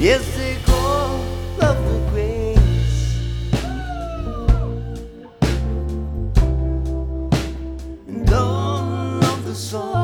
Yes, they call love the grace, and all of the song.